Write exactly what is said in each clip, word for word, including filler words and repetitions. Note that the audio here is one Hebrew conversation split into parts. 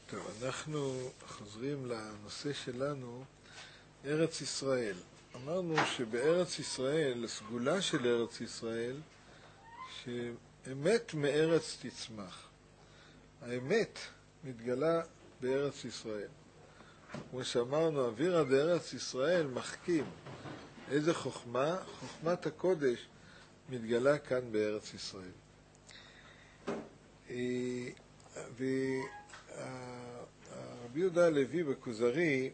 טוב, אנחנו חוזרים לנושא שלנו, ארץ ישראל. אמרנו שבארץ ישראל, הסגולה של ארץ ישראל, שאמת מארץ תצמח. האמת מתגלה בארץ ישראל. כמו שאמרנו, אווירא דארץ ישראל מחכים. איזה חוכמה? חוכמת הקודש מתגלה כאן בארץ ישראל. ורבי יהודה הלוי בכוזרי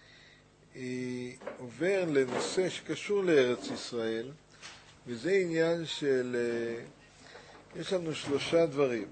עובר לנושא שקשור לארץ ישראל, וזה עניין של, יש לנו שלושה דברים.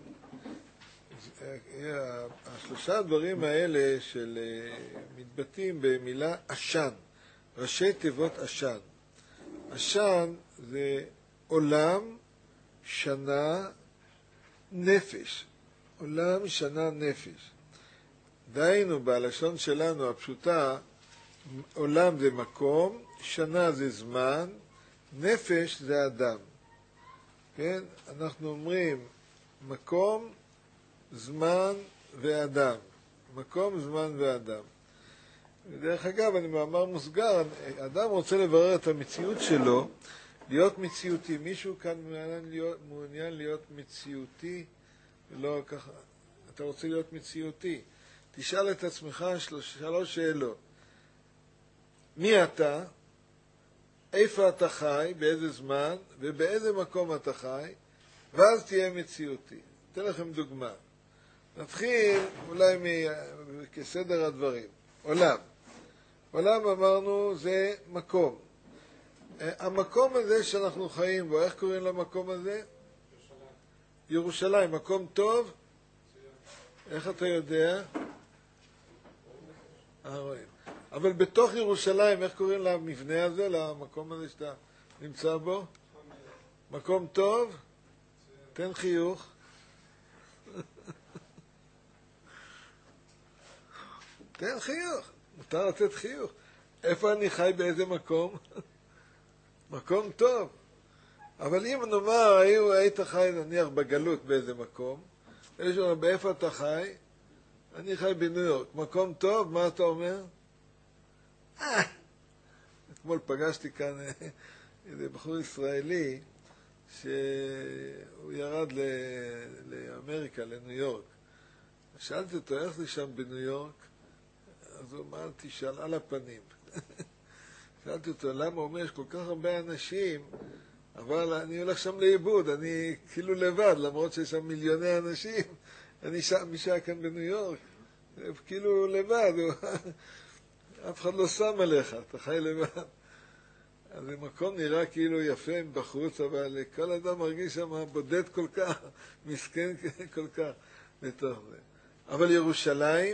השלושה הדברים האלה של מתבטאים במילה אשן, ראשי תיבות אשן. אשן זה עולם, שנה, נפש. עולם, שנה, נפש. דהיינו, בלשון שלנו הפשוטה, עולם זה מקום, שנה זה זמן, נפש זה אדם. כן? אנחנו אומרים מקום, זמן ואדם. מקום, זמן ואדם. ודרך אגב, אני מאמר מוסגר, אדם רוצה לברר את המציאות שלו, להיות מציאותי. מישהו כאן מעוניין להיות, מעוניין להיות מציאותי, ולא ככה. אתה רוצה להיות מציאותי. תשאל את עצמך שלוש, שלוש שאלות. מי אתה? איפה אתה חי? באיזה זמן? ובאיזה מקום אתה חי? ואז תהיה מציאותי. אתן לכם דוגמה. נתחיל אולי מ... כסדר הדברים. עולם. עולם אמרנו זה מקום. המקום הזה שאנחנו חיים בו, איך קוראים למקום הזה? ירושלים. ירושלים, מקום טוב? איך אתה יודע? אה, רואים. אבל בתוך ירושלים, איך קוראים למבנה הזה, למקום הזה שאתה נמצא בו? מקום טוב? תן חיוך. תן חיוך. מותר לתת חיוך. איפה אני חי באיזה מקום? מקום טוב. אבל אם נאמר, היית חי נניח בגלות באיזה מקום, יש לנו, באיפה אתה חי? אני חי בניו יורק. מקום טוב, מה אתה אומר? אה! אתמול פגשתי כאן איזה בחור ישראלי, שהוא ירד לאמריקה, לניו יורק. שאלתי אותו, איך זה שם בניו יורק? אז הוא אמר, תשאל על הפנים. שאלתי אותו, למה הוא אומר, יש כל כך הרבה אנשים, אבל אני הולך שם לאיבוד, אני כאילו לבד, למרות שיש שם מיליוני אנשים, אני שם, מי שהיה כאן בניו יורק, כאילו לבד, אף אחד לא שם עליך, אתה חי לבד. אז המקום נראה כאילו יפה בחוץ, אבל כל אדם מרגיש שם בודד כל כך, מסכן כל כך בתוך זה. אבל ירושלים,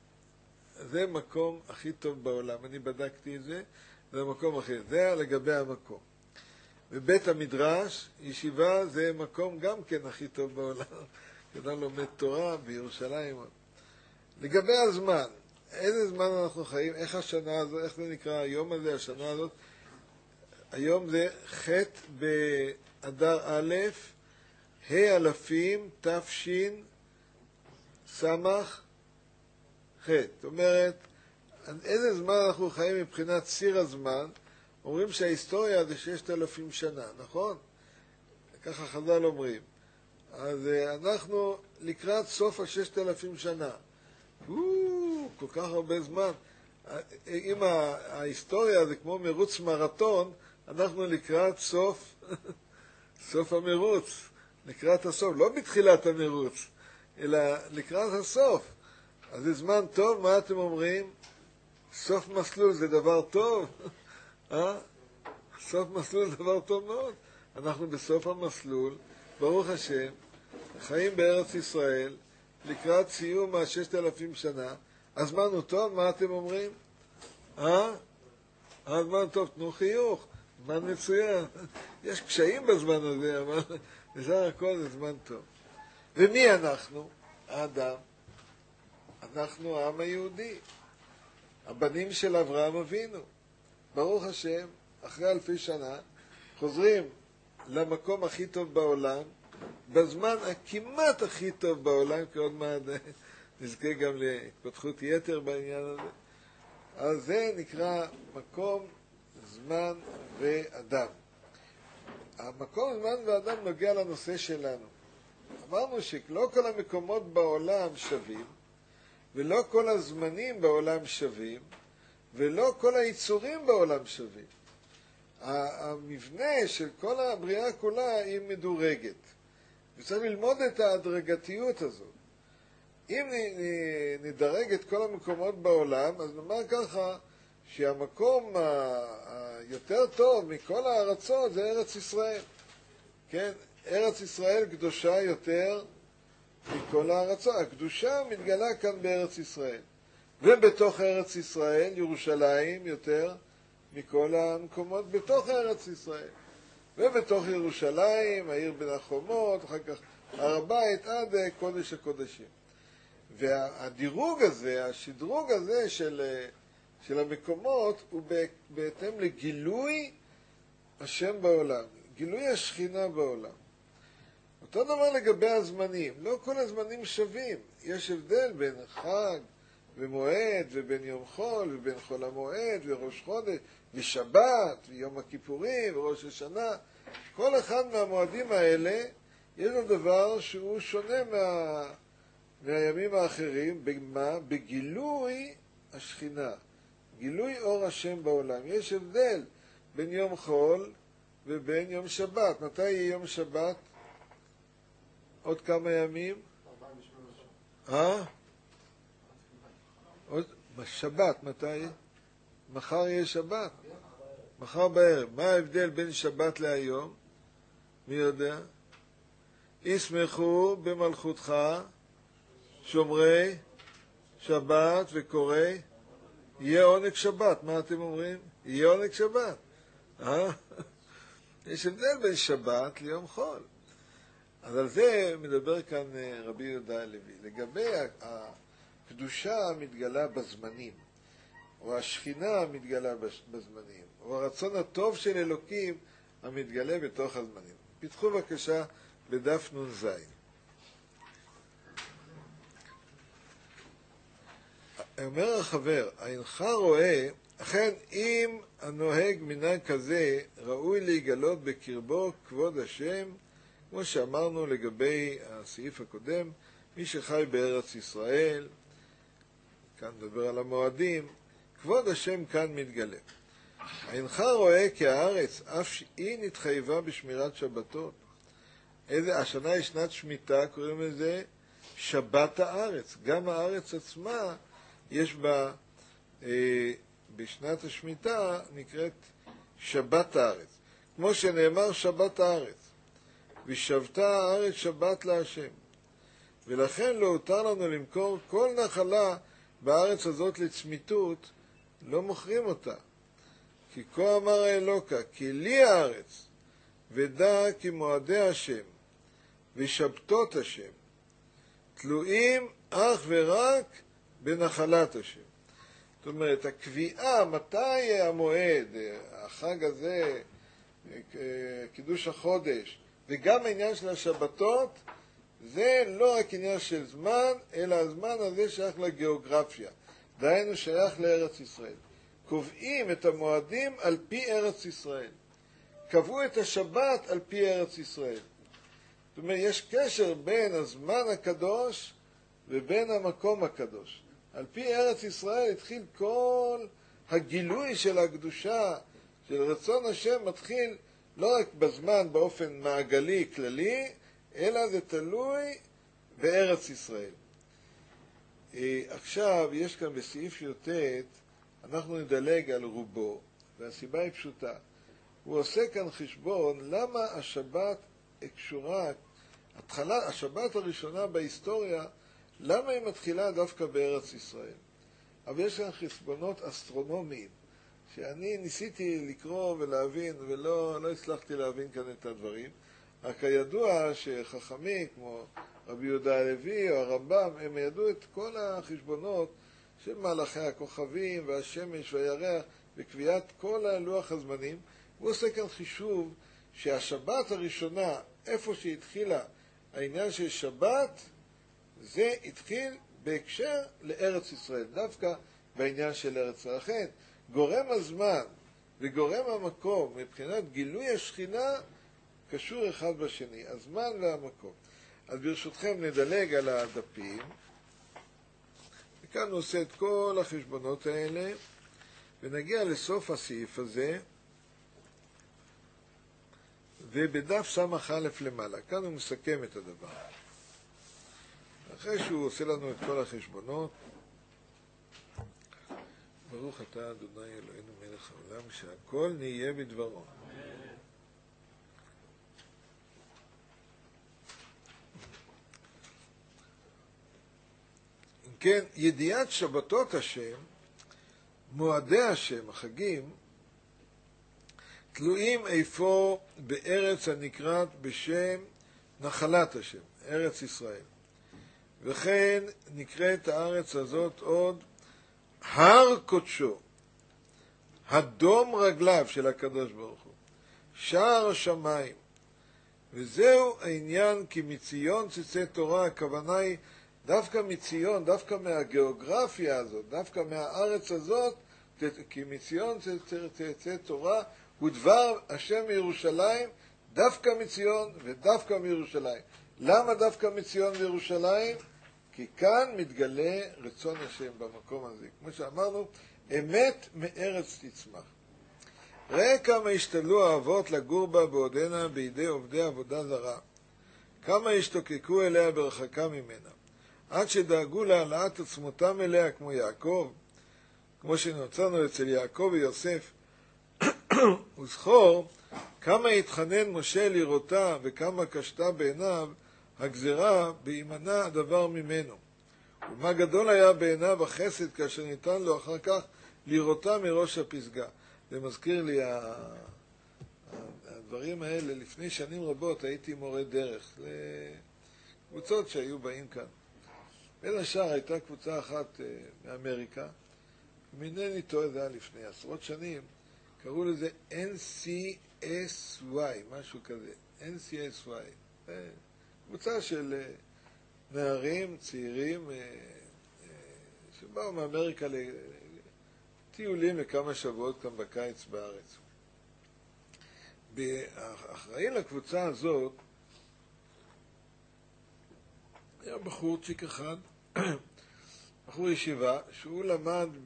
זה מקום הכי טוב בעולם, אני בדקתי את זה, זה המקום הכי, זה לגבי המקום. ובית המדרש, ישיבה, זה מקום גם כן הכי טוב בעולם, כדאי לומד תורה בירושלים. לגבי הזמן, איזה זמן אנחנו חיים, איך השנה הזאת, איך זה נקרא היום הזה, השנה הזאת, היום זה ח' באדר א', ה' אלפים, תש"ן, סמך, ח'. זאת אומרת, איזה זמן אנחנו חיים מבחינת סיר הזמן? אומרים שההיסטוריה זה ששת אלפים שנה, נכון? ככה חז"ל אומרים. אז אנחנו לקראת סוף הששת אלפים שנה. או, כל כך הרבה זמן. אם ההיסטוריה זה כמו מרוץ מרתון, אנחנו לקראת סוף, סוף המרוץ. לקראת הסוף, לא בתחילת המרוץ, אלא לקראת הסוף. אז זה זמן טוב, מה אתם אומרים? סוף מסלול זה דבר טוב. אה? סוף מסלול זה דבר טוב מאוד. אנחנו בסוף המסלול, ברוך השם, חיים בארץ ישראל, לקראת סיום הששת אלפים שנה. הזמן הוא טוב, מה אתם אומרים? אה? הזמן טוב, תנו חיוך, זמן מצוין. יש קשיים בזמן הזה, אבל בסך הכל זה זמן טוב. ומי אנחנו? האדם. אנחנו העם היהודי, הבנים של אברהם אבינו. ברוך השם, אחרי אלפי שנה, חוזרים למקום הכי טוב בעולם, בזמן הכמעט הכי טוב בעולם, כי עוד מעט נזכה גם להתפתחות יתר בעניין הזה. אז זה נקרא מקום, זמן ואדם. המקום, זמן ואדם נוגע לנושא שלנו. אמרנו שלא כל המקומות בעולם שווים, ולא כל הזמנים בעולם שווים, ולא כל היצורים בעולם שווים. המבנה של כל הבריאה כולה היא מדורגת. וצריך ללמוד את ההדרגתיות הזאת. אם נדרג את כל המקומות בעולם, אז נאמר ככה שהמקום היותר טוב מכל הארצות זה ארץ ישראל. כן? ארץ ישראל קדושה יותר מכל הארצות. הקדושה מתגלה כאן בארץ ישראל. ובתוך ארץ ישראל, ירושלים יותר מכל המקומות בתוך ארץ ישראל. ובתוך ירושלים, העיר בין החומות, אחר כך הר הבית עד קודש הקודשים. והדירוג הזה, השדרוג הזה של, של המקומות הוא בהתאם לגילוי השם בעולם, גילוי השכינה בעולם. אותו דבר לגבי הזמנים, לא כל הזמנים שווים, יש הבדל בין חג ומועד ובין יום חול ובין חול המועד וראש חודש ושבת ויום הכיפורים וראש השנה. כל אחד מהמועדים האלה יש לו דבר שהוא שונה מה... מהימים האחרים. במה? בגילוי השכינה, גילוי אור השם בעולם. יש הבדל בין יום חול ובין יום שבת. מתי יהיה יום שבת? עוד כמה ימים? אה? עוד שבת, מתי? מחר יהיה שבת. מחר בערב. מה ההבדל בין שבת להיום? מי יודע? ישמחו במלכותך שומרי שבת וקוראי, יהיה עונג שבת. מה אתם אומרים? יהיה עונג שבת. אה? יש הבדל בין שבת ליום חול. אז על זה מדבר כאן רבי יהודה הלוי. לגבי הקדושה המתגלה בזמנים, או השכינה המתגלה בזמנים, או הרצון הטוב של אלוקים המתגלה בתוך הזמנים. פתחו בבקשה בדף נ"ז. אומר החבר, אינך רואה, אכן אם הנוהג מנהג כזה ראוי להיגלות בקרבו כבוד השם, כמו שאמרנו לגבי הסעיף הקודם, מי שחי בארץ ישראל, כאן מדבר על המועדים, כבוד השם כאן מתגלה. אינך רואה כי הארץ אף שהיא נתחייבה בשמירת שבתות. איזה, השנה היא שנת שמיטה, קוראים לזה שבת הארץ. גם הארץ עצמה יש בה, אה, בשנת השמיטה נקראת שבת הארץ. כמו שנאמר שבת הארץ. ושבתה הארץ שבת להשם. ולכן לא הותר לנו למכור כל נחלה בארץ הזאת לצמיתות, לא מוכרים אותה. כי כה אמר האלוקה, כי לי הארץ, ודע כי מועדי השם, ושבתות השם, תלויים אך ורק בנחלת השם. זאת אומרת, הקביעה, מתי המועד, החג הזה, קידוש החודש, וגם העניין של השבתות, זה לא רק עניין של זמן, אלא הזמן הזה שייך לגיאוגרפיה. דהיינו שייך לארץ ישראל. קובעים את המועדים על פי ארץ ישראל. קבעו את השבת על פי ארץ ישראל. זאת אומרת, יש קשר בין הזמן הקדוש ובין המקום הקדוש. על פי ארץ ישראל התחיל כל הגילוי של הקדושה, של רצון השם, מתחיל לא רק בזמן באופן מעגלי, כללי, אלא זה תלוי בארץ ישראל. עכשיו, יש כאן בסעיף י"ט, אנחנו נדלג על רובו, והסיבה היא פשוטה. הוא עושה כאן חשבון למה השבת קשורה, התחלה, השבת הראשונה בהיסטוריה, למה היא מתחילה דווקא בארץ ישראל. אבל יש כאן חשבונות אסטרונומיים, שאני ניסיתי לקרוא ולהבין, ולא לא הצלחתי להבין כאן את הדברים. רק הידוע שחכמים כמו רבי יהודה הלוי או הרמב"ם, הם ידעו את כל החשבונות של מהלכי הכוכבים והשמש והירח וקביעת כל לוח הזמנים. הוא עושה כאן חישוב שהשבת הראשונה, איפה שהתחילה העניין של שבת, זה התחיל בהקשר לארץ ישראל, דווקא בעניין של ארץ ישראל. לכן, גורם הזמן וגורם המקום, מבחינת גילוי השכינה, קשור אחד בשני, הזמן והמקום. אז ברשותכם נדלג על הדפים, וכאן נעשה את כל החשבונות האלה, ונגיע לסוף הסעיף הזה, ובדף סמך א' למעלה. כאן הוא מסכם את הדבר. אחרי שהוא עושה לנו את כל החשבונות, ברוך אתה אדוני אלוהינו מלך העולם, שהכל נהיה בדברו. אם כן, ידיעת שבתות השם, מועדי השם, החגים, תלויים איפה בארץ הנקראת בשם נחלת השם, ארץ ישראל. וכן נקראת הארץ הזאת עוד הר קודשו, הדום רגליו של הקדוש ברוך הוא, שער השמיים. וזהו העניין, כי מציון תצא תורה. הכוונה היא דווקא מציון, דווקא מהגיאוגרפיה הזאת, דווקא מהארץ הזאת, כי מציון תצא תורה, ודבר השם מירושלים, דווקא מציון ודווקא מירושלים. למה דווקא מציון וירושלים? כי כאן מתגלה רצון השם במקום הזה. כמו שאמרנו, אמת מארץ תצמח. ראה כמה השתדלו האבות לגור בה בעודנה בידי עובדי עבודה זרה. כמה השתוקקו אליה ברחקה ממנה. עד שדאגו להעלאת עצמותם אליה כמו יעקב, כמו שנוצרנו אצל יעקב ויוסף. וזכור כמה התחנן משה לראותה וכמה קשתה בעיניו הגזרה בהימנע הדבר ממנו. ומה גדול היה בעיניו החסד כאשר ניתן לו אחר כך לראותה מראש הפסגה. זה מזכיר לי, הדברים האלה, לפני שנים רבות הייתי מורה דרך לקבוצות שהיו באים כאן. בין השאר הייתה קבוצה אחת מאמריקה, מינני טועה, זה היה לפני עשרות שנים, קראו לזה אן סי אס וואי, משהו כזה, אן סי אס וואי. קבוצה של נערים, צעירים, שבאו מאמריקה לטיולים לכמה שבועות כאן בקיץ בארץ. אחראי לקבוצה הזאת היה בחורצ'יק אחד, בחור ישיבה, שהוא למד ב...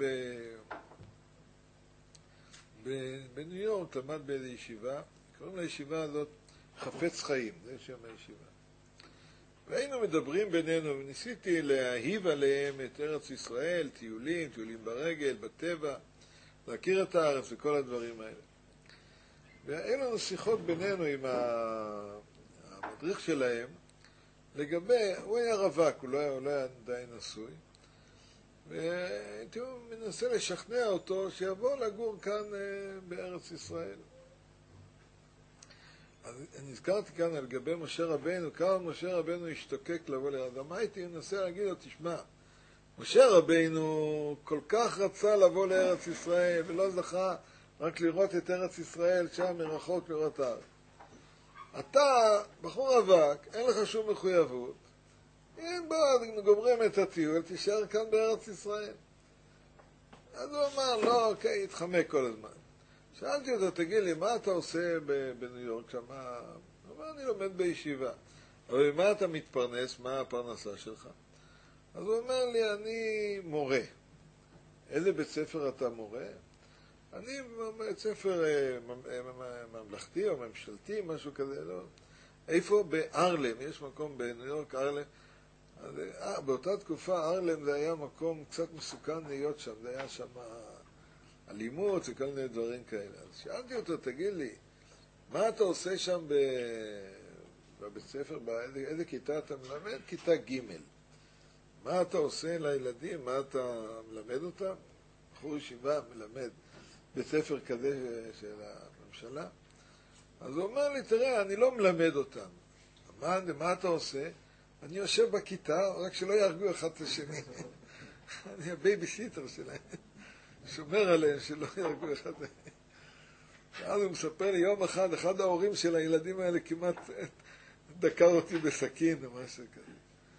ב... בניו יורק, למד באיזו ישיבה, קוראים לישיבה הזאת חפץ חיים, זה שם הישיבה. והיינו מדברים בינינו, וניסיתי להאהיב עליהם את ארץ ישראל, טיולים, טיולים ברגל, בטבע, להכיר את הארץ וכל הדברים האלה. והיו לנו שיחות בינינו עם המדריך שלהם, לגבי, הוא היה רווק, הוא לא היה, הוא לא היה די נשוי, והייתי מנסה לשכנע אותו שיבוא לגור כאן בארץ ישראל. אז נזכרתי כאן על גבי משה רבנו, כמה משה רבנו השתוקק לבוא לאדם. הייתי מנסה להגיד לו, תשמע, משה רבנו כל כך רצה לבוא לארץ ישראל, ולא זכה רק לראות את ארץ ישראל, שם מרחוק לראות הארץ. אתה, בחור רווק, אין לך שום מחויבות, אם בוא גומרים את הטיול, תישאר כאן בארץ ישראל. אז הוא אמר, לא, אוקיי, התחמק כל הזמן. שאלתי אותו, תגיד לי, מה אתה עושה בניו יורק שם? הוא אמר, אני לומד בישיבה. אבל מה אתה מתפרנס? מה הפרנסה שלך? אז הוא אומר לי, אני מורה. איזה בית ספר אתה מורה? אני בית ספר ממלכתי או ממשלתי, משהו כזה, לא? איפה? בארלם, יש מקום בניו יורק, ארלם. אז, אה, באותה תקופה ארלם זה היה מקום קצת מסוכן להיות שם, זה היה שם אלימות וכל מיני דברים כאלה. אז שאלתי אותו, תגיד לי, מה אתה עושה שם בבית ספר, באיזה, איזה כיתה אתה מלמד? כיתה ג'. מה אתה עושה לילדים? מה אתה מלמד אותם? בחור ישיבה מלמד בית ספר כזה של הממשלה. אז הוא אומר לי, תראה, אני לא מלמד אותם. מה, מה אתה עושה? אני יושב בכיתה, רק שלא יהרגו אחד את השני. אני הבייביסיטר שלהם. שומר עליהם שלא יהרגו אחד את השני. ואז הוא מספר לי, יום אחד, אחד ההורים של הילדים האלה כמעט דקר אותי בסכין או משהו כזה.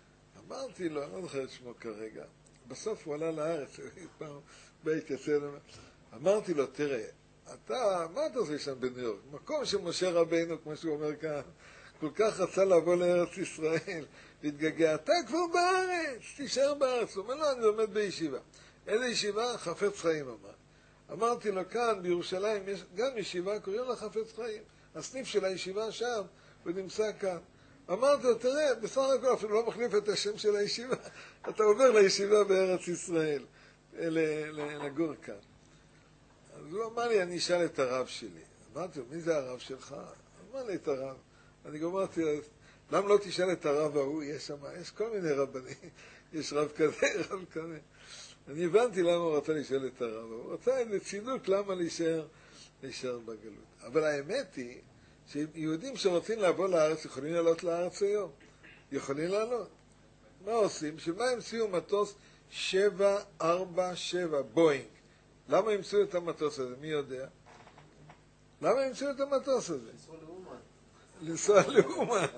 אמרתי לו, אני לא זוכר את שמו כרגע, בסוף הוא עלה לארץ, פעם בית יצא, אמרתי לו, תראה, אתה, מה אתה עושה שם בניו יורק? מקום שמשה רבינו, כמו שהוא אומר כאן, כל כך רצה לבוא לארץ ישראל, להתגגע, אתה כבר בארץ, תישאר בארץ. הוא אומר, לא, אני לומד בישיבה. איזה ישיבה? חפץ חיים אמר. אמרתי לו, כאן בירושלים יש גם ישיבה, קוראים לה חפץ חיים. הסניף של הישיבה שם, הוא נמצא כאן. אמרתי לו, תראה, בסך הכל אפילו לא מחליף את השם של הישיבה, אתה עובר לישיבה בארץ ישראל, לגור כאן. אז הוא אמר לי, אני אשאל את הרב שלי. אמרתי לו, מי זה הרב שלך? אמר לי את הרב. אני אמרתי, למה לא תשאל את הרב ההוא? יש שם, יש כל מיני רבנים, יש רב כזה, רב כזה. אני הבנתי למה הוא רצה לשאול את הרב. הוא רצה איזה צידוק למה להישאר, להישאר בגלות. אבל האמת היא, שיהודים שרוצים לבוא לארץ יכולים לעלות לארץ היום. יכולים לעלות. מה עושים? שמה המציאו מטוס שבע ארבע שבע, בואינג. למה המציאו את המטוס הזה? מי יודע? למה המציאו את המטוס הזה? לנסוע לאומן. לנסוע לאומן.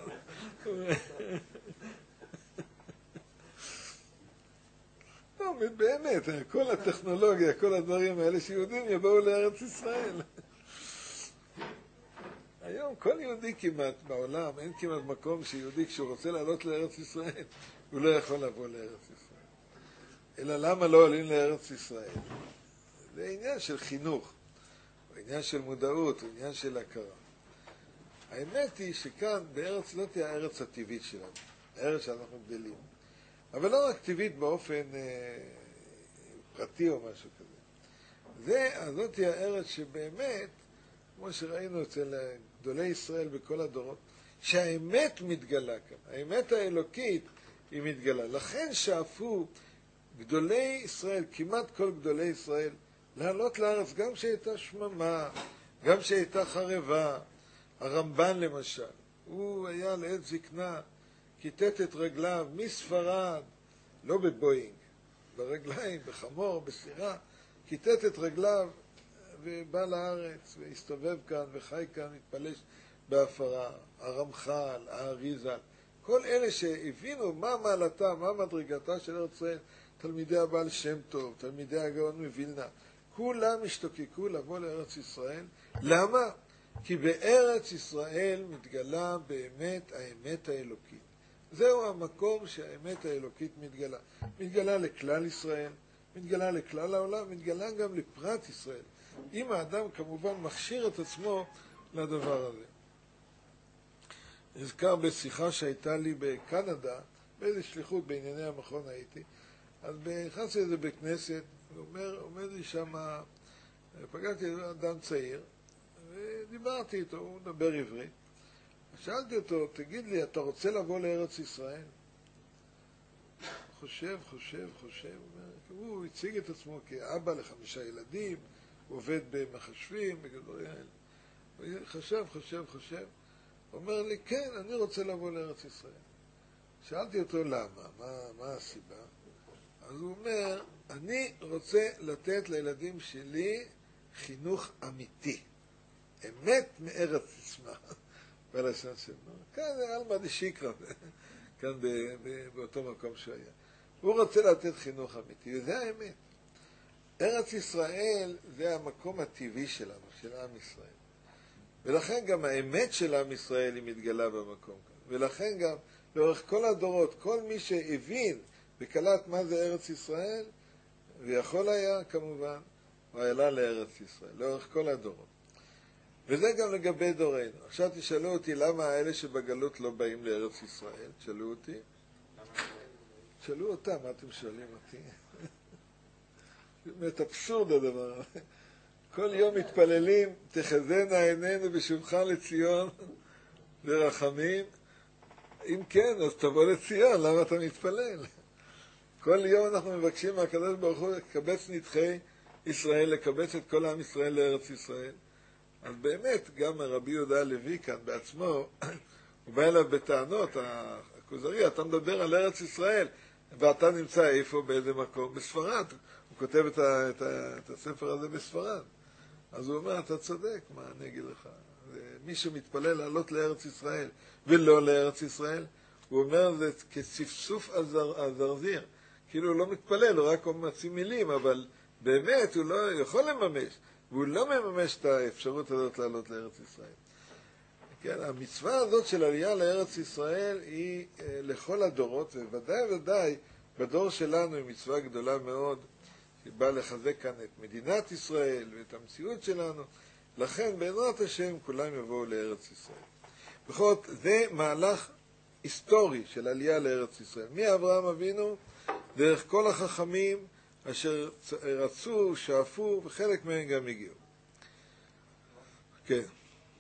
לא, באמת, כל הטכנולוגיה, כל הדברים האלה, שיהודים יבואו לארץ ישראל. היום כל יהודי כמעט בעולם, אין כמעט מקום שיהודי כשהוא רוצה לעלות לארץ ישראל, הוא לא יכול לבוא לארץ ישראל. אלא למה לא עולים לארץ ישראל? זה עניין של חינוך, זה עניין של מודעות, זה עניין של הכרה. האמת היא שכאן בארץ לא תהיה הארץ הטבעית שלנו, הארץ שאנחנו גדלים. אבל לא רק טבעית באופן אה, פרטי או משהו כזה. זה, זאת תהיה הארץ שבאמת, כמו שראינו אצל גדולי ישראל בכל הדורות, שהאמת מתגלה כאן, האמת האלוקית היא מתגלה. לכן שאפו גדולי ישראל, כמעט כל גדולי ישראל, לעלות לארץ, גם שהייתה שממה, גם שהייתה חרבה. הרמב"ן למשל, הוא היה לעת זקנה, כיתת את רגליו מספרד, לא בבואינג, ברגליים, בחמור, בסירה, כיתת את רגליו ובא לארץ והסתובב כאן וחי כאן, התפלש בהפרה. הרמח"ל, האריז"ל, כל אלה שהבינו מה מעלתה, מה מדרגתה של ארץ ישראל, תלמידי הבעל שם טוב, תלמידי הגאון מווילנה, כולם השתוקקו לבוא לארץ ישראל. למה? כי בארץ ישראל מתגלה באמת האמת האלוקית. זהו המקום שהאמת האלוקית מתגלה. מתגלה לכלל ישראל, מתגלה לכלל העולם, מתגלה גם לפרט ישראל. אם האדם כמובן מכשיר את עצמו לדבר הזה. נזכר בשיחה שהייתה לי בקנדה, באיזו שליחות בענייני המכון הייתי, אז נכנסתי לזה בכנסת, ואומר, עומד לי שם, פגשתי אדם צעיר, ודיברתי איתו, הוא מדבר עברית. שאלתי אותו, תגיד לי, אתה רוצה לבוא לארץ ישראל? חושב, חושב, חושב. הוא הציג את עצמו כאבא לחמישה ילדים, הוא עובד במחשבים, בגדורי האלה. חשב, חושב, חושב. הוא אומר לי, כן, אני רוצה לבוא לארץ ישראל. שאלתי אותו למה, מה, מה הסיבה? אז הוא אומר, אני רוצה לתת לילדים שלי חינוך אמיתי. אמת מארץ תצמח. בלשון שלנו. כאן זה אלמא דשיקרא, כאן באותו מקום שהיה. הוא רוצה לתת חינוך אמיתי, וזה האמת. ארץ ישראל זה המקום הטבעי שלנו, של עם ישראל. ולכן גם האמת של עם ישראל היא מתגלה במקום כאן. ולכן גם לאורך כל הדורות, כל מי שהבין וקלט מה זה ארץ ישראל, ויכול היה כמובן, הוא העלה לארץ ישראל, לאורך כל הדורות. וזה גם לגבי דורנו. עכשיו תשאלו אותי למה האלה שבגלות לא באים לארץ ישראל. תשאלו אותי. תשאלו אותם, מה אתם שואלים אותי? באמת אבסורד הדבר הזה. כל יום מתפללים, תחזינה עינינו בשובך לציון ברחמים. אם כן, אז תבוא לציון, למה אתה מתפלל? כל יום אנחנו מבקשים מהקדוש ברוך הוא לקבץ נדחי ישראל, לקבץ את כל עם ישראל לארץ ישראל. אז באמת, גם רבי יהודה הלוי כאן בעצמו, הוא בא אליו בטענות, הכוזרי, אתה מדבר על ארץ ישראל, ואתה נמצא איפה, באיזה מקום? בספרד. הוא כותב את, ה, את, ה, את הספר הזה בספרד. אז הוא אומר, אתה צודק, מה אני אגיד לך? מי שמתפלל לעלות לארץ ישראל ולא לארץ ישראל, הוא אומר זה כצפצוף הזרזיר, כאילו הוא לא מתפלל, הוא רק מוציא מילים, אבל באמת הוא לא יכול לממש, והוא לא מממש את האפשרות הזאת לעלות לארץ ישראל. כן, המצווה הזאת של עלייה לארץ ישראל היא אה, לכל הדורות, וודאי ודאי בדור שלנו היא מצווה גדולה מאוד, שבאה לחזק כאן את מדינת ישראל ואת המציאות שלנו, לכן בעזרת השם כולם יבואו לארץ ישראל. בכל זאת, זה מהלך היסטורי של עלייה לארץ ישראל. מאברהם אבינו, דרך כל החכמים אשר רצו, שאפו, וחלק מהם גם הגיעו. כן.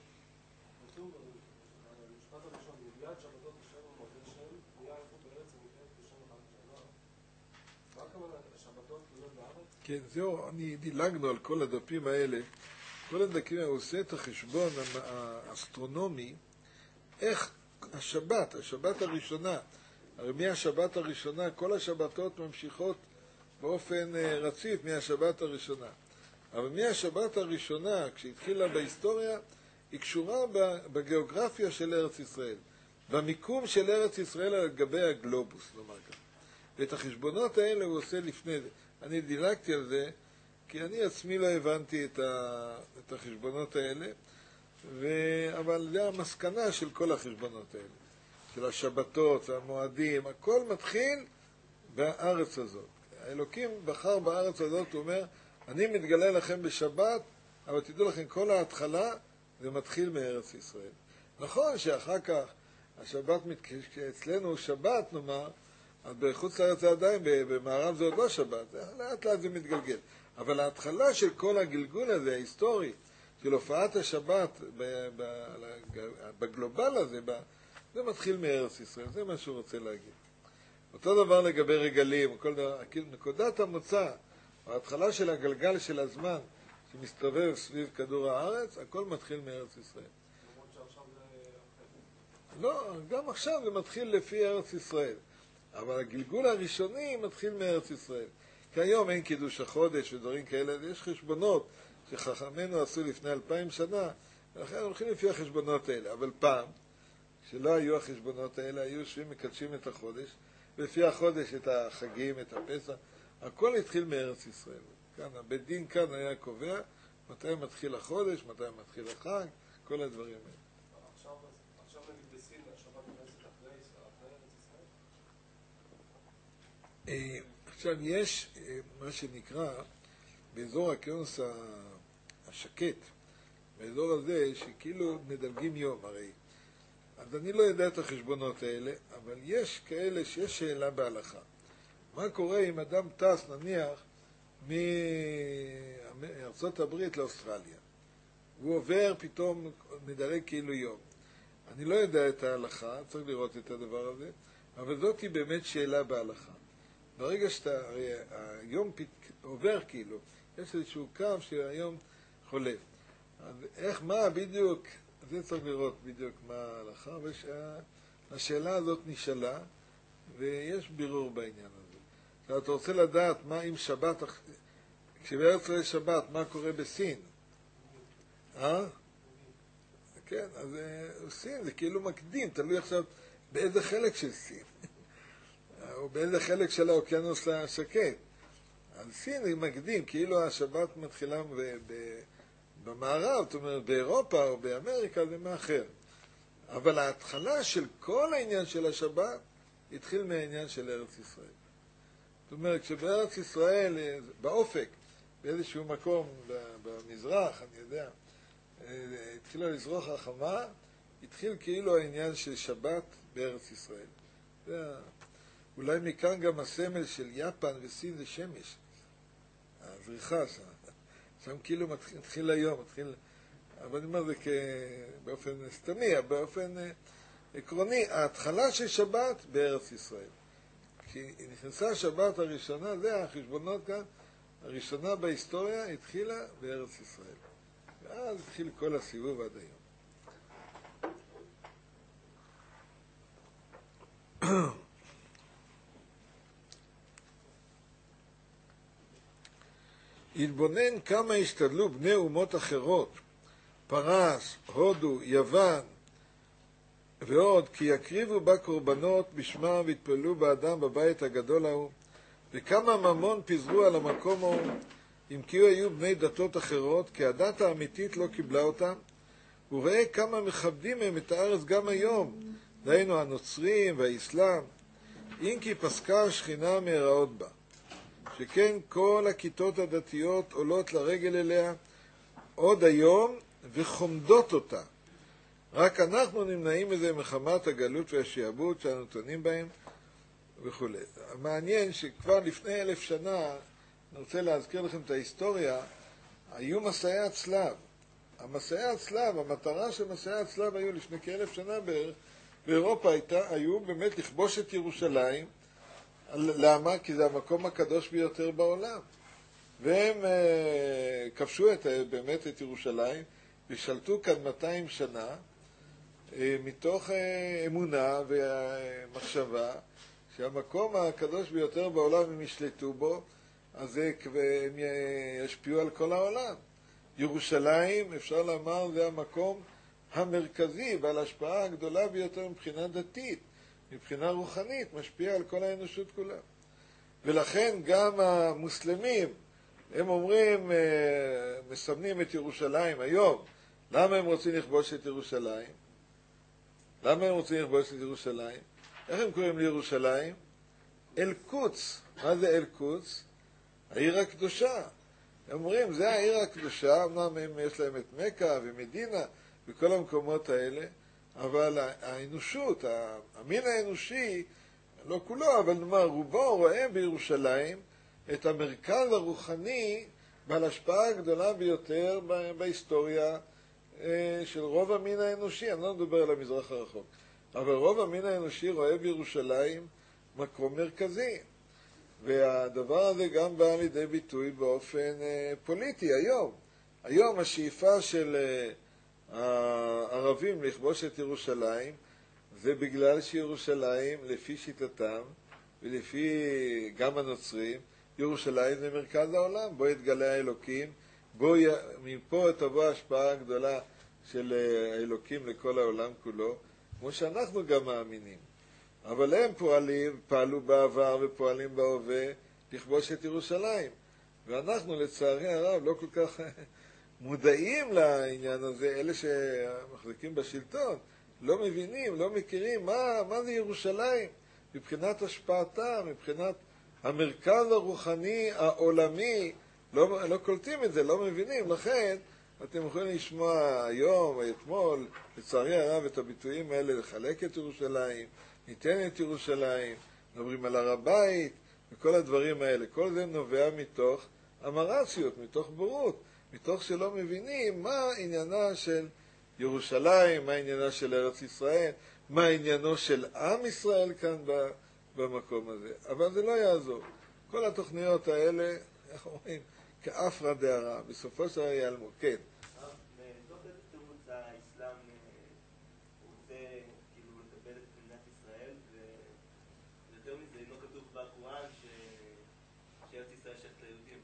כן, זהו, אני דילגנו על כל הדפים האלה. כל הדפים האלה עושה את החשבון האסטרונומי, איך השבת, השבת הראשונה, הרי מהשבת הראשונה, כל השבתות ממשיכות באופן רציף מהשבת הראשונה. אבל מהשבת הראשונה, כשהתחילה בהיסטוריה, היא קשורה בגיאוגרפיה של ארץ ישראל, במיקום של ארץ ישראל על גבי הגלובוס, נאמר כך. ואת החשבונות האלה הוא עושה לפני זה. אני דילגתי על זה, כי אני עצמי לא הבנתי את, ה, את החשבונות האלה, ו... אבל זה המסקנה של כל החשבונות האלה, של השבתות, המועדים, הכל מתחיל בארץ הזאת. האלוקים בחר בארץ הזאת, הוא אומר, אני מתגלה לכם בשבת, אבל תדעו לכם, כל ההתחלה זה מתחיל מארץ ישראל. נכון שאחר כך השבת, אצלנו שבת נאמר, אז בחוץ לארץ זה עדיין, במערב זה עוד לא שבת, לאט לאט זה מתגלגל. אבל ההתחלה של כל הגלגול הזה, ההיסטורי, של הופעת השבת בגלובל הזה, זה מתחיל מארץ ישראל, זה מה שהוא רוצה להגיד. אותו דבר לגבי רגלים, כל דבר, נקודת המוצא, ההתחלה של הגלגל של הזמן, שמסתובב סביב כדור הארץ, הכל מתחיל מארץ ישראל. למרות שעכשיו זה... לא, גם עכשיו זה מתחיל לפי ארץ ישראל. אבל הגלגול הראשוני מתחיל מארץ ישראל. כי היום אין קידוש החודש ודברים כאלה, יש חשבונות שחכמינו עשו לפני אלפיים שנה, ולכן הולכים לפי החשבונות האלה. אבל פעם, כשלא היו החשבונות האלה, היו שבים מקדשים את החודש, ולפי החודש את החגים, את הפסח, הכל התחיל מארץ ישראל. כאן, הבית דין כאן היה קובע מתי מתחיל החודש, מתי מתחיל החג, כל הדברים האלה. עכשיו, עכשיו נגיד בסין, השבת נכנסת אחרי ארץ ישראל? עכשיו, יש מה שנקרא, באזור הכינוס השקט, באזור הזה, שכאילו מדלגים יום, הרי. אז אני לא יודע את החשבונות האלה, אבל יש כאלה שיש שאלה בהלכה. מה קורה אם אדם טס, נניח, מארצות הברית לאוסטרליה? הוא עובר, פתאום מדלג כאילו יום. אני לא יודע את ההלכה, צריך לראות את הדבר הזה, אבל זאת היא באמת שאלה בהלכה. ברגע שאתה, הרי היום עובר כאילו, יש איזשהו קו שהיום חולף. אז איך, מה בדיוק, זה צריך לראות בדיוק מה ההלכה, והשאלה הזאת נשאלה, ויש בירור בעניין הזה. עכשיו, אתה רוצה לדעת מה עם שבת, כשבארץ ישראל שבת, מה קורה בסין? אה? כן, אז סין זה כאילו מקדים, תלוי עכשיו באיזה חלק של סין. או באיזה חלק של האוקיינוס השקט. אז סין היא מקדים, כאילו השבת מתחילה ב- ב- במערב, זאת אומרת באירופה או באמריקה זה מאחר. אבל ההתחלה של כל העניין של השבת התחיל מהעניין של ארץ ישראל. זאת אומרת, כשבארץ ישראל, באופק, באיזשהו מקום במזרח, אני יודע, התחילה לזרוח החמה, התחיל כאילו העניין של שבת בארץ ישראל. זה אולי מכאן גם הסמל של יפן וסין זה שמש. הזריחה שם. שם כאילו מתחיל, מתחיל היום, מתחיל... אבל אני אומר זה באופן סתמי, באופן עקרוני, ההתחלה של שבת בארץ ישראל. כי נכנסה השבת הראשונה, זה החשבונות כאן, הראשונה בהיסטוריה התחילה בארץ ישראל. ואז התחיל כל הסיבוב עד היום. התבונן כמה השתדלו בני אומות אחרות, פרס, הודו, יוון, ועוד, כי יקריבו בה קורבנות בשמה והתפללו באדם בבית הגדול ההוא, וכמה ממון פיזרו על המקום ההוא, אם כי היו בני דתות אחרות, כי הדת האמיתית לא קיבלה אותם, וראה כמה מכבדים הם את הארץ גם היום, דהיינו הנוצרים והאסלאם, אם כי פסקה השכינה מהראות בה, שכן כל הכיתות הדתיות עולות לרגל אליה עוד היום וחומדות אותה. רק אנחנו נמנעים מזה מחמת הגלות והשעבוד שאנו נתונים בהם וכו'. מעניין שכבר לפני אלף שנה, אני רוצה להזכיר לכם את ההיסטוריה, היו מסעי הצלב. המסעי הצלב, המטרה של מסעי הצלב היו לפני כאלף שנה בערך, באירופה הייתה, היו באמת לכבוש את ירושלים. למה? כי זה המקום הקדוש ביותר בעולם. והם uh, כבשו את, באמת את ירושלים ושלטו כאן מאתיים שנה uh, מתוך uh, אמונה ומחשבה שהמקום הקדוש ביותר בעולם הם ישלטו בו, אז הם ישפיעו על כל העולם. ירושלים, אפשר לומר, זה המקום המרכזי בעל השפעה הגדולה ביותר מבחינה דתית, מבחינה רוחנית, משפיע על כל האנושות כולה. ולכן גם המוסלמים, הם אומרים, מסמנים את ירושלים היום. למה הם רוצים לכבוש את ירושלים? למה הם רוצים לכבוש את ירושלים? איך הם קוראים לירושלים? אל-קודס. מה זה אל-קודס? העיר הקדושה. הם אומרים, זה העיר הקדושה, אמנם יש להם את מקה ומדינה וכל המקומות האלה, אבל האנושות, המין האנושי, לא כולו, אבל נאמר, רובו רואה בירושלים את המרכז הרוחני בעל השפעה הגדולה ביותר בהיסטוריה של רוב המין האנושי. אני לא מדבר על המזרח הרחוק, אבל רוב המין האנושי רואה בירושלים מקום מרכזי. והדבר הזה גם בא לידי ביטוי באופן פוליטי היום. היום השאיפה של הערבים לכבוש את ירושלים זה בגלל שירושלים, לפי שיטתם ולפי גם הנוצרים, ירושלים זה מרכז העולם, בו יתגלה האלוקים, בו י... מפה תבוא ההשפעה הגדולה של האלוקים לכל העולם כולו, כמו שאנחנו גם מאמינים. אבל הם פועלים, פעלו בעבר ופועלים בהווה לכבוש את ירושלים. ואנחנו לצערי הרב לא כל כך מודעים לעניין הזה, אלה שמחזיקים בשלטון, לא מבינים, לא מכירים מה, מה זה ירושלים, מבחינת השפעתה, מבחינת המרכז הרוחני העולמי, לא, לא קולטים את זה, לא מבינים. לכן אתם יכולים לשמוע היום או אתמול, לצערי הרב, את הביטויים האלה, לחלק את ירושלים, ניתן את ירושלים, מדברים על הר הבית, וכל הדברים האלה. כל זה נובע מתוך אמרציות, מתוך בורות, מתוך שלא מבינים מה עניינה של ירושלים, מה עניינה של ארץ ישראל, מה עניינו של עם ישראל כאן במקום הזה. אבל זה לא יעזור. כל התוכניות האלה, איך אומרים, כאפרא דארעא, בסופו של דבר ייעלמו. כן. מתוך איזה תירוץ האסלאם רוצה כאילו לקבל את מדינת ישראל, ויותר מזה, לא כתוב בקוראן שארץ ישראל שייכת ליהודים.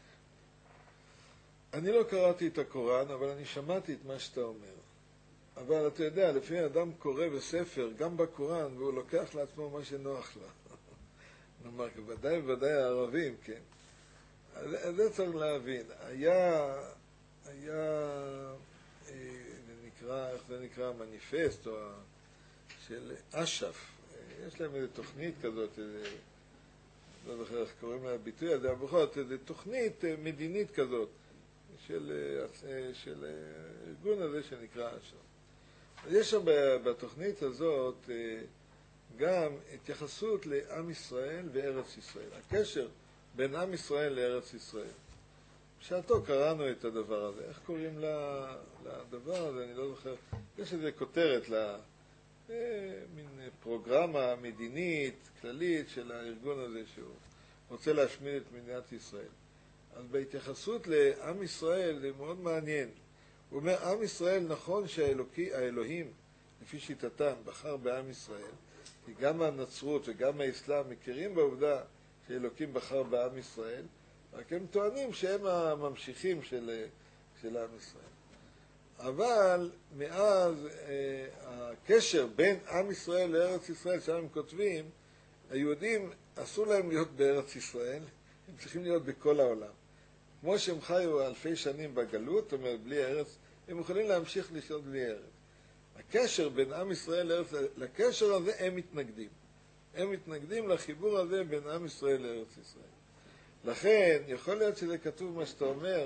אני לא קראתי את הקוראן, אבל אני שמעתי את מה שאתה אומר. אבל אתה יודע, לפי אדם קורא בספר, גם בקוראן, והוא לוקח לעצמו מה שנוח לה. נאמר, ודאי וודאי הערבים, כן. אז זה צריך להבין. היה, היה, אה, זה נקרא, איך זה נקרא, מניפסט, או של אש"ף. יש להם איזו תוכנית כזאת, איזה, לא זוכר איך קוראים לה הביטוי הזה, אבל בכל זאת, איזו תוכנית מדינית כזאת, של, של ארגון הזה שנקרא אש"ף. יש שם בתוכנית הזאת גם התייחסות לעם ישראל וארץ ישראל. הקשר בין עם ישראל לארץ ישראל. בשעתו קראנו את הדבר הזה. איך קוראים לדבר הזה? אני לא זוכר. יש איזו כותרת לה, מין פרוגרמה מדינית, כללית של הארגון הזה שהוא רוצה להשמיד את מדינת ישראל. אז בהתייחסות לעם ישראל זה מאוד מעניין. הוא אומר, עם ישראל נכון שהאלוהים, לפי שיטתם, בחר בעם ישראל, כי גם הנצרות וגם האסלאם מכירים בעובדה שאלוקים בחר בעם ישראל, רק הם טוענים שהם הממשיכים של, של עם ישראל. אבל מאז אה, הקשר בין עם ישראל לארץ ישראל, שם הם כותבים, היהודים אסור להם להיות בארץ ישראל, הם צריכים להיות בכל העולם. כמו שהם חיו אלפי שנים בגלות, זאת אומרת בלי ארץ, הם יכולים להמשיך לחיות בלי ארץ. הקשר בין עם ישראל לארץ, לקשר הזה הם מתנגדים. הם מתנגדים לחיבור הזה בין עם ישראל לארץ ישראל. לכן, יכול להיות שזה כתוב מה שאתה אומר,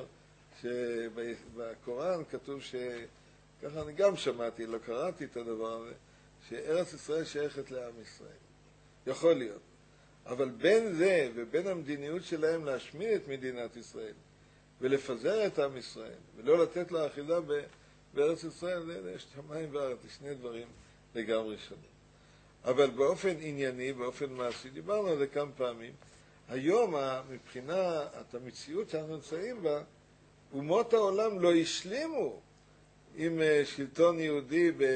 שבקוראן כתוב ש... ככה אני גם שמעתי, לא קראתי את הדבר הזה, שארץ ישראל שייכת לעם ישראל. יכול להיות. אבל בין זה ובין המדיניות שלהם להשמיד את מדינת ישראל ולפזר את עם ישראל ולא לתת לה אחיזה בארץ ישראל, זה יש שמיים וארץ, זה שני דברים לגמרי שונים. אבל באופן ענייני, באופן מעשי, דיברנו על זה כמה פעמים, היום מבחינה את המציאות שאנחנו נמצאים בה, אומות העולם לא השלימו עם שלטון יהודי ב...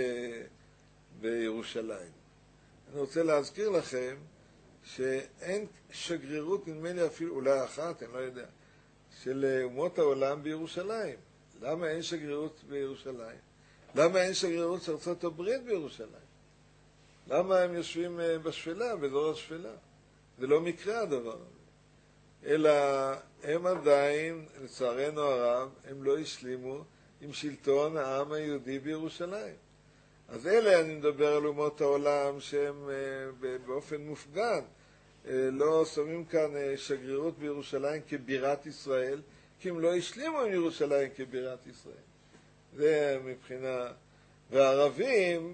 בירושלים. אני רוצה להזכיר לכם שאין שגרירות, נדמה לי אפילו, אולי אחת, אני לא יודע, של אומות העולם בירושלים. למה אין שגרירות בירושלים? למה אין שגרירות של ארצות הברית בירושלים? למה הם יושבים בשפלה, באזור השפלה? זה לא מקרה הדבר הזה. אלא הם עדיין, לצערנו הרב, הם לא השלימו עם שלטון העם היהודי בירושלים. אז אלה, אני מדבר על אומות העולם שהם באופן מופגן, לא שמים כאן שגרירות בירושלים כבירת ישראל, כי הם לא השלימו עם ירושלים כבירת ישראל. זה מבחינה... והערבים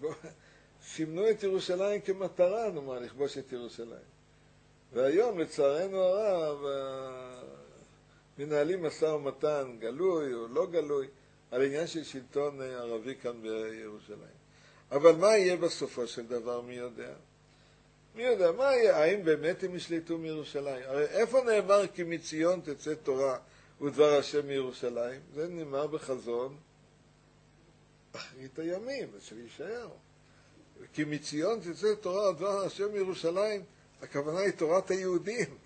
סימנו את ירושלים כמטרה, נאמר, לכבוש את ירושלים. והיום, לצערנו הרב, מנהלים משא ומתן גלוי או לא גלוי, על עניין של שלטון ערבי כאן בירושלים. אבל מה יהיה בסופו של דבר, מי יודע? מי יודע, מה יהיה? האם באמת הם ישליטו מירושלים? הרי איפה נאמר כי מציון תצא תורה ודבר השם מירושלים? זה נאמר בחזון אחרית הימים, זה של ישעיהו. כי מציון תצא תורה ודבר השם מירושלים, הכוונה היא תורת היהודים.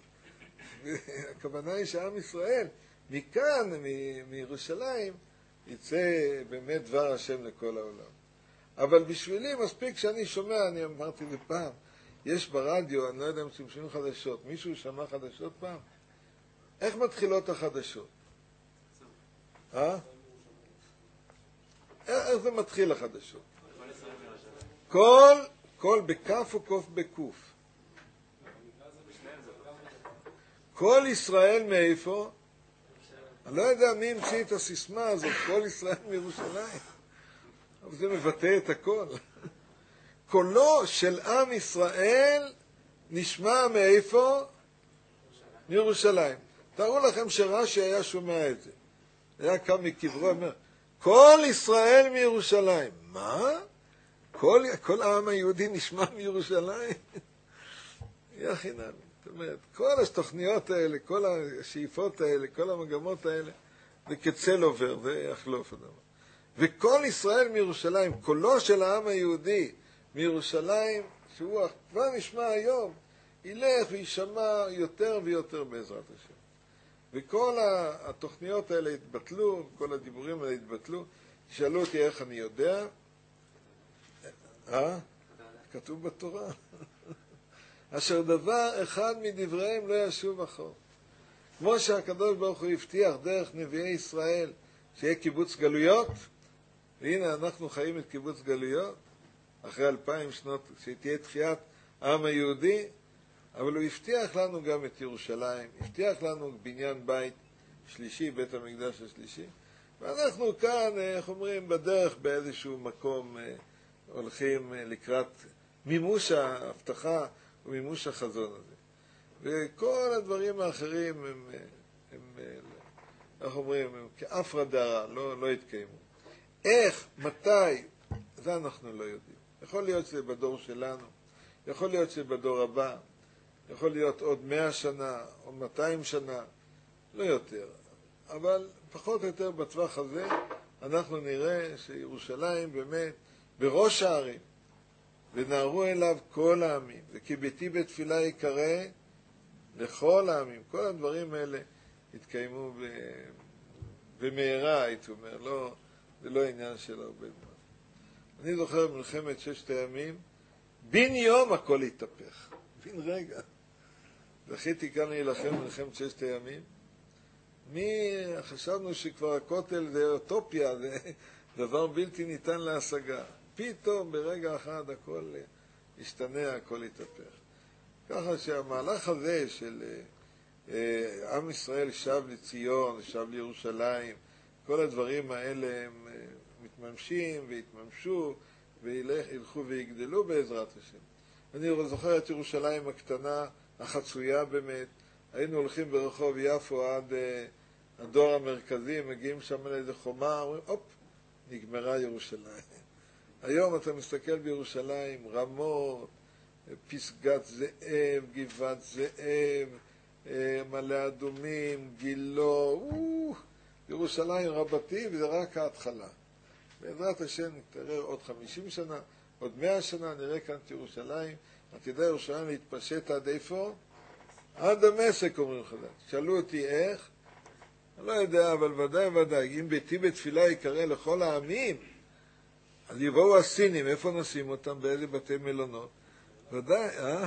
הכוונה היא שעם ישראל, מכאן, מ- מירושלים, יצא באמת דבר השם לכל העולם. אבל בשבילי מספיק שאני שומע, אני אמרתי זה פעם, יש ברדיו, אני לא יודע אם שומעים חדשות, מישהו שמע חדשות פעם? איך מתחילות החדשות? אה? איך זה מתחיל החדשות? כל, כל בכף או קוף בקוף. כל ישראל מאיפה? אני לא יודע מי המציא את הסיסמה הזאת, כל ישראל מירושלים. אבל זה מבטא את הכל. קולו של עם ישראל נשמע מאיפה? מירושלים. תארו לכם שרש"י היה שומע את זה. היה קם מקברו, אומר, כל ישראל מירושלים. מה? כל, כל העם היהודי נשמע מירושלים? יא חינמי. זאת אומרת, כל התוכניות האלה, כל השאיפות האלה, כל המגמות האלה, זה כצל עובר, זה יחלוף הדבר. וכל ישראל מירושלים, קולו של העם היהודי מירושלים, שהוא כבר נשמע היום, ילך וישמע יותר ויותר בעזרת השם. וכל התוכניות האלה התבטלו, כל הדיבורים האלה התבטלו. שאלו אותי איך אני יודע. אה? כתוב בתורה. אשר דבר אחד מדבריהם לא ישוב אחור. כמו שהקדוש ברוך הוא הבטיח דרך נביאי ישראל שיהיה קיבוץ גלויות, והנה אנחנו חיים את קיבוץ גלויות, אחרי אלפיים שנות, שתהיה תחיית העם היהודי, אבל הוא הבטיח לנו גם את ירושלים, הבטיח לנו בניין בית שלישי, בית המקדש השלישי, ואנחנו כאן, איך אומרים, בדרך באיזשהו מקום הולכים לקראת מימוש ההבטחה ומימוש החזון הזה. וכל הדברים האחרים הם, הם, איך אומרים, הם כאפרא דרא, לא, לא התקיימו. איך, מתי, זה אנחנו לא יודעים. יכול להיות שזה בדור שלנו, יכול להיות שזה בדור הבא, יכול להיות עוד מאה שנה או מאתיים שנה, לא יותר. אבל פחות או יותר בטווח הזה אנחנו נראה שירושלים באמת בראש הערים, ונערו אליו כל העמים, וכי ביתי בתפילה יקרא לכל העמים. כל הדברים האלה התקיימו במהרה, הייתי אומר, לא, זה לא עניין של הרבה זמן. אני זוכר במלחמת ששת הימים, בן יום הכל התהפך. בן רגע. זכיתי כאן להילחם במלחמת ששת הימים. מי חשבנו שכבר הכותל זה אוטופיה, זה דבר בלתי ניתן להשגה. פתאום ברגע אחד הכל השתנה, הכל התהפך. ככה שהמהלך הזה של אה, עם ישראל שב לציון, שב לירושלים, כל הדברים האלה הם אה, מתממשים והתממשו וילכו ויגדלו בעזרת השם. אני זוכר את ירושלים הקטנה, החצויה באמת, היינו הולכים ברחוב יפו עד אה, הדור המרכזי, מגיעים שם לאיזה חומה, אומרים, הופ, נגמרה ירושלים. היום אתה מסתכל בירושלים, רמות, פסגת זאב, גבעת זאב, מלא אדומים, גילו, ירושלים רבתי, וזה רק ההתחלה. בעזרת השם נתראה עוד חמישים שנה, עוד מאה שנה, נראה כאן את ירושלים. עתידה ירושלים להתפשט עד איפה? עד דמשק, אומרים חז"ל. שאלו אותי איך? אני לא יודע, אבל ודאי ודאי, אם ביתי בתפילה יקרא לכל העמים, אז יבואו הסינים, איפה נשים אותם? באיזה בתי מלונות? ודאי, אה?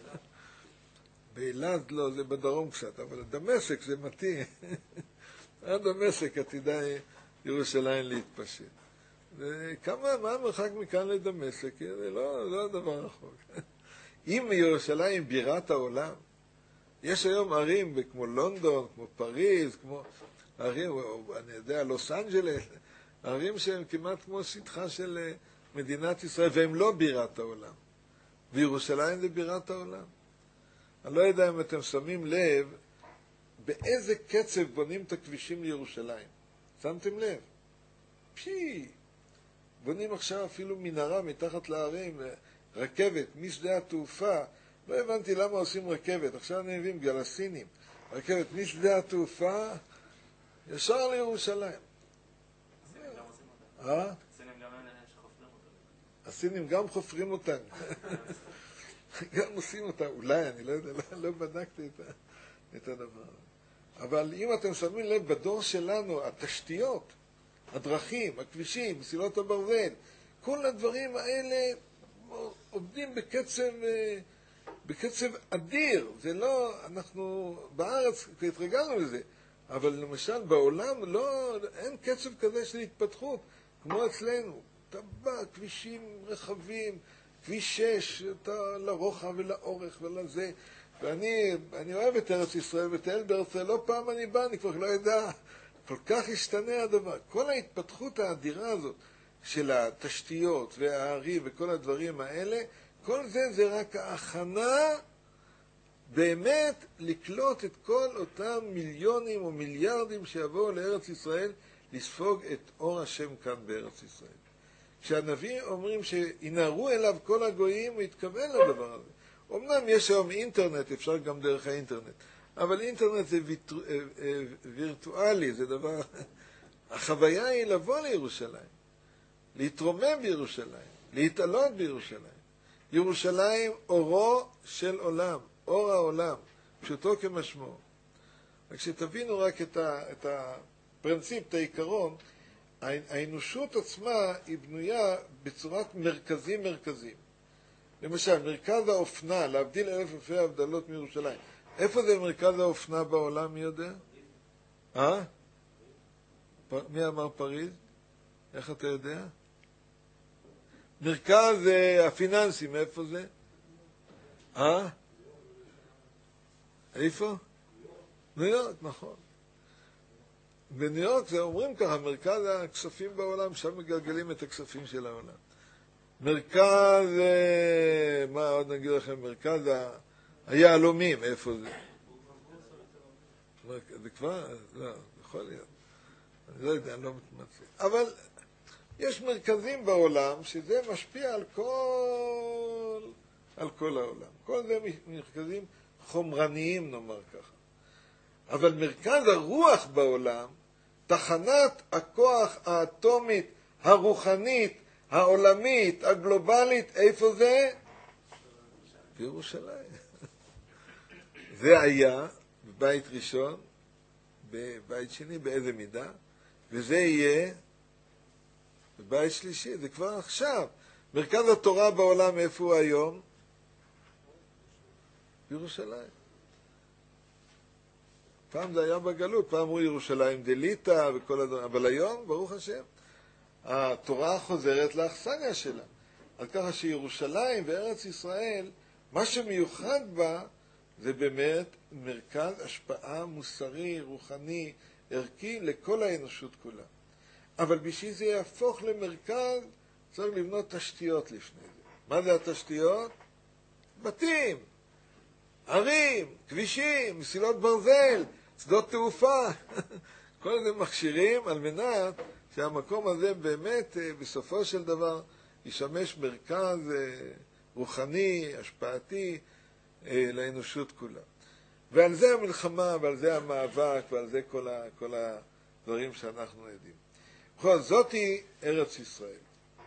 באילת לא, זה בדרום קצת, אבל דמשק זה מתאים. עד דמשק עתידה ירושלים להתפשט. וכמה, מה המרחק מכאן לדמשק? זה לא, לא הדבר רחוק. אם ירושלים בירת העולם, יש היום ערים כמו לונדון, כמו פריז, כמו ערים, אני יודע, לוס אנג'לס, ערים שהם כמעט כמו שטחה של מדינת ישראל, והם לא בירת העולם. וירושלים זה בירת העולם. אני לא יודע אם אתם שמים לב, באיזה קצב בונים את הכבישים לירושלים. שמתם לב? פי! בונים עכשיו אפילו מנהרה מתחת לערים, רכבת, משדה התעופה. לא הבנתי למה עושים רכבת. עכשיו אני מבין, בגלל הסינים. רכבת משדה התעופה, ישר לירושלים. הסינים גם עושים אותם. אה? הסינים גם אלה שחופרים אותם. הסינים גם חופרים אותם. גם עושים אותם. אולי, אני לא יודע, לא, לא בדקתי את, את הדבר הזה. אבל אם אתם שמים לב, בדור שלנו, התשתיות, הדרכים, הכבישים, מסילות הברזל, כל הדברים האלה עובדים בקצב, בקצב אדיר. זה לא, אנחנו בארץ התרגלנו לזה, אבל למשל בעולם לא, אין קצב כזה של התפתחות, כמו אצלנו. טבע, כבישים רחבים, כביש שש, אתה לרוחב ולאורך ולזה. ואני אני אוהב את ארץ ישראל וטייל בארץ ישראל, לא פעם אני בא, אני כבר לא יודע, כל כך השתנה הדבר. כל ההתפתחות האדירה הזאת של התשתיות והערים וכל הדברים האלה, כל זה זה רק ההכנה באמת לקלוט את כל אותם מיליונים או מיליארדים שיבואו לארץ ישראל, לספוג את אור השם כאן בארץ ישראל. כשהנביא אומרים שינערו אליו כל הגויים, הוא יתכוון לדבר הזה. אמנם יש היום אינטרנט, אפשר גם דרך האינטרנט, אבל אינטרנט זה ויטר... וירטואלי, זה דבר... החוויה היא לבוא לירושלים, להתרומם בירושלים, להתעלות בירושלים. ירושלים אורו של עולם, אור העולם, פשוטו כמשמעו. רק שתבינו רק את, ה... את הפרינציפ, את העיקרון, האנושות עצמה היא בנויה בצורת מרכזים מרכזים. למשל, מרכז האופנה, להבדיל אלף אלפי הבדלות מירושלים. איפה זה מרכז האופנה בעולם, מי יודע? אה? מי אמר פריז? איך אתה יודע? מרכז הפיננסי, מאיפה זה? אה? איפה? ניו יורק, נכון. בניו יורק זה אומרים ככה, מרכז הכספים בעולם, שם מגלגלים את הכספים של העולם. מרכז, מה עוד נגיד לכם, מרכז היהלומים, איפה זה? זה כבר, לא, יכול להיות. אני לא יודע, אני לא מתמצא. אבל יש מרכזים בעולם שזה משפיע על כל, על כל העולם. כל זה מרכזים חומרניים, נאמר ככה. אבל מרכז הרוח בעולם, תחנת הכוח האטומית, הרוחנית, העולמית, הגלובלית, איפה זה? בירושלים. זה היה בבית ראשון, בבית שני, באיזה מידה, וזה יהיה בבית שלישי, זה כבר עכשיו. מרכז התורה בעולם, איפה הוא היום? בירושלים. פעם זה היה בגלות, פעם הוא ירושלים דליטה וכל הדברים, אבל היום, ברוך השם, התורה חוזרת לאכסניה שלה. על ככה שירושלים וארץ ישראל, מה שמיוחד בה, זה באמת מרכז השפעה מוסרי, רוחני, ערכי לכל האנושות כולה. אבל בשביל זה יהפוך למרכז, צריך לבנות תשתיות לפני זה. מה זה התשתיות? בתים, ערים, כבישים, מסילות ברזל, שדות תעופה. כל זה מכשירים על מנת שהמקום הזה באמת בסופו של דבר ישמש מרכז רוחני, השפעתי לאנושות כולה. ועל זה המלחמה, ועל זה המאבק, ועל זה כל, ה, כל הדברים שאנחנו עדים. בכל זאת היא ארץ ישראל.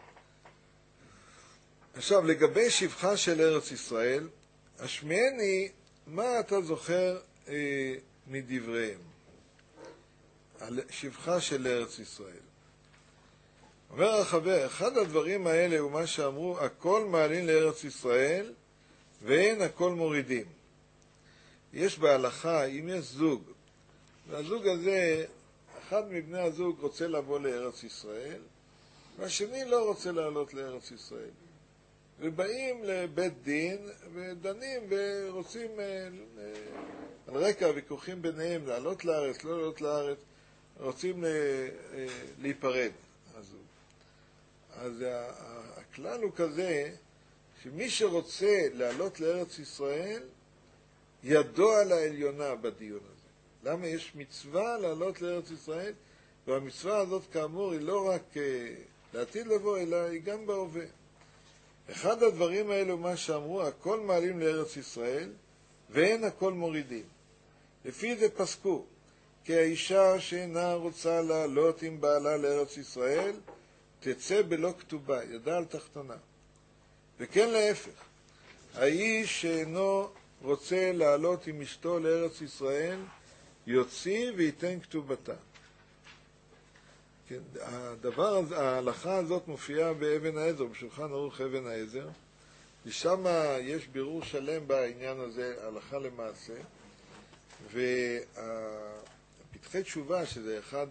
עכשיו, לגבי שבחה של ארץ ישראל, השמיעני, מה אתה זוכר אה, מדבריהם? על שבחה של ארץ ישראל. אומר החבר, אחד הדברים האלה הוא מה שאמרו, הכל מעלין לארץ ישראל, ואין הכל מורידים. יש בהלכה, אם יש זוג, והזוג הזה, אחד מבני הזוג רוצה לבוא לארץ ישראל, והשני לא רוצה לעלות לארץ ישראל. ובאים לבית דין, ודנים ורוצים, על רקע ויכוחים ביניהם, לעלות לארץ, לא לעלות לארץ, רוצים להיפרד. הזוג. אז הכלל הוא כזה, שמי שרוצה לעלות לארץ ישראל, ידו על העליונה בדיון הזה. למה? יש מצווה לעלות לארץ ישראל, והמצווה הזאת כאמור היא לא רק לעתיד לבוא, אלא היא גם בהווה. אחד הדברים האלו, מה שאמרו, הכל מעלים לארץ ישראל, ואין הכל מורידים. לפי זה פסקו, כי האישה שאינה רוצה לעלות עם בעלה לארץ ישראל, תצא בלא כתובה, ידה על תחתונה. וכן להפך, האיש שאינו רוצה לעלות עם אשתו לארץ ישראל, יוציא וייתן כתובתה. כן, הדבר הזה, ההלכה הזאת מופיעה באבן העזר, בשולחן ערוך אבן העזר, ושם יש בירור שלם בעניין הזה, הלכה למעשה, והפתחי תשובה, שזה אחד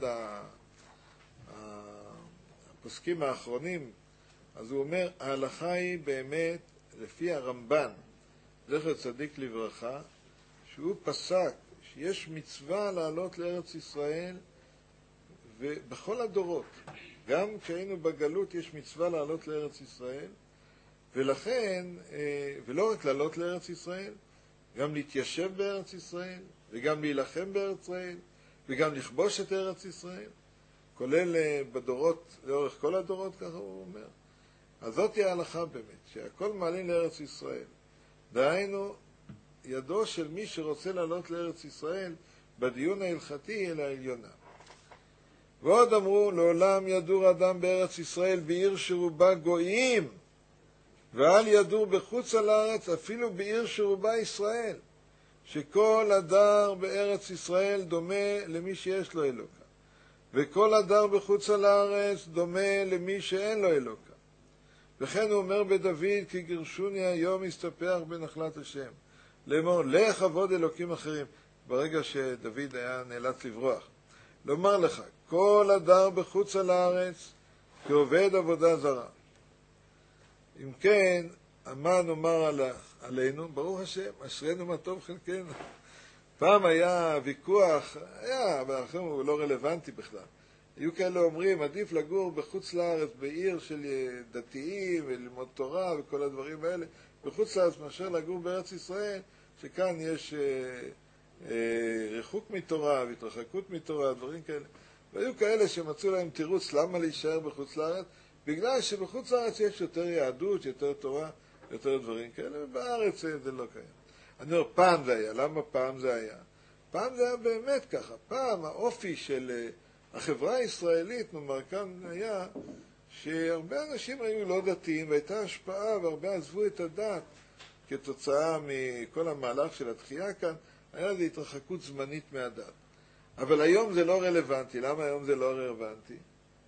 הפוסקים האחרונים, אז הוא אומר, ההלכה היא באמת, לפי הרמב"ן, זכר צדיק לברכה, שהוא פסק שיש מצווה לעלות לארץ ישראל, ובכל הדורות, גם כשהיינו בגלות יש מצווה לעלות לארץ ישראל, ולכן, ולא רק לעלות לארץ ישראל, גם להתיישב בארץ ישראל, וגם להילחם בארץ ישראל, וגם לכבוש את ארץ ישראל, כולל בדורות, לאורך כל הדורות, ככה הוא אומר. אז זאת היא ההלכה באמת, שהכל מעלין לארץ ישראל. דהיינו, ידו של מי שרוצה לעלות לארץ ישראל, בדיון ההלכתי אל העליונה. ועוד אמרו, לעולם ידור אדם בארץ ישראל בעיר שרובה גויים, ואל ידור בחוץ על הארץ אפילו בעיר שרובה ישראל, שכל הדר בארץ ישראל דומה למי שיש לו אלוקה, וכל הדר בחוץ על הארץ דומה למי שאין לו אלוקה. וכן הוא אומר בדוד, כי גירשוני היום הסתפח בנחלת השם, לאמור, לך עבוד אלוקים אחרים, ברגע שדוד היה נאלץ לברוח. לומר לך, כל הדר בחוץ על הארץ, כעובד עבודה זרה. אם כן, מה נאמר על, עלינו? ברוך השם, אשרנו מה טוב חלקנו. פעם היה ויכוח, היה, אבל אחרי הוא לא רלוונטי בכלל. היו כאלה אומרים, עדיף לגור בחוץ לארץ, בעיר של דתיים, וללמוד תורה וכל הדברים האלה, בחוץ לארץ מאשר לגור בארץ ישראל, שכאן יש אה, אה, ריחוק מתורה והתרחקות מתורה, דברים כאלה. והיו כאלה שמצאו להם תירוץ למה להישאר בחוץ לארץ, בגלל שבחוץ לארץ יש יותר יהדות, יותר תורה, יותר דברים כאלה, ובארץ זה לא קיים. אני אומר, פעם זה היה. למה פעם זה היה? פעם זה היה באמת ככה. פעם האופי של החברה הישראלית, נאמר כאן, היה שהרבה אנשים היו לא דתיים, והייתה השפעה, והרבה עזבו את הדת כתוצאה מכל המהלך של התחייה כאן, היה זו התרחקות זמנית מהדת. אבל היום זה לא רלוונטי. למה היום זה לא רלוונטי?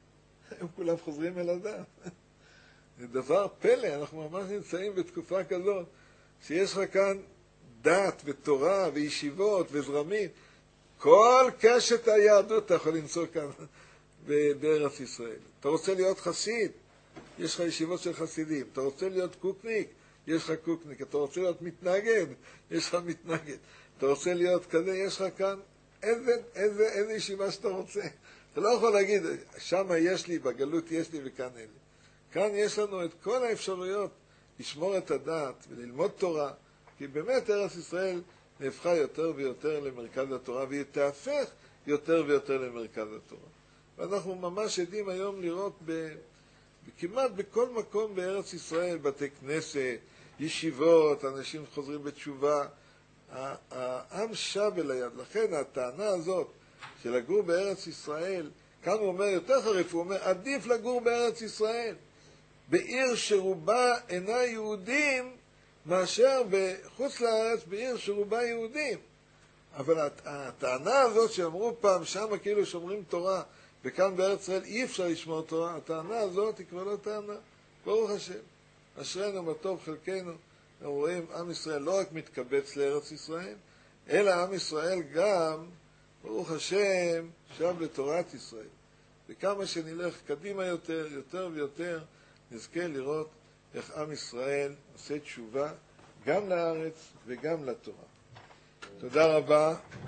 הם כולם חוזרים אל הדת. זה דבר פלא, אנחנו ממש נמצאים בתקופה כזאת, שיש לך כאן דת ותורה וישיבות וזרמים. כל קשת היהדות אתה יכול למצוא כאן בארץ ישראל. אתה רוצה להיות חסיד, יש לך ישיבות של חסידים. אתה רוצה להיות קוקניק, יש לך קוקניק. אתה רוצה להיות מתנגד, יש לך מתנגד. אתה רוצה להיות כזה, יש לך כאן איזה, איזה, איזה ישיבה שאתה רוצה. אתה לא יכול להגיד, שם יש לי, בגלות יש לי וכאן אין לי. כאן יש לנו את כל האפשרויות לשמור את הדת וללמוד תורה, כי באמת ארץ ישראל נהפכה יותר ויותר למרכז התורה, והיא תהפך יותר ויותר למרכז התורה. ואנחנו ממש עדים היום לראות ב, כמעט בכל מקום בארץ ישראל, בתי כנסת, ישיבות, אנשים חוזרים בתשובה, העם שב אל היד. לכן הטענה הזאת של לגור בארץ ישראל, כאן הוא אומר יותר חריף, הוא אומר עדיף לגור בארץ ישראל, בעיר שרובה אינה יהודים, מאשר בחוץ לארץ בעיר שרובה יהודים. אבל הטענה הזאת שאמרו פעם שמה כאילו שומרים תורה, וכאן בארץ ישראל אי אפשר לשמור תורה, הטענה הזאת היא כבר לא טענה. ברוך השם, אשרנו מה טוב חלקנו. אנחנו רואים עם ישראל לא רק מתקבץ לארץ ישראל, אלא עם ישראל גם, ברוך השם, שב לתורת ישראל. וכמה שנלך קדימה יותר, יותר ויותר, נזכה לראות איך עם ישראל עושה תשובה גם לארץ וגם לתורה. תודה רבה.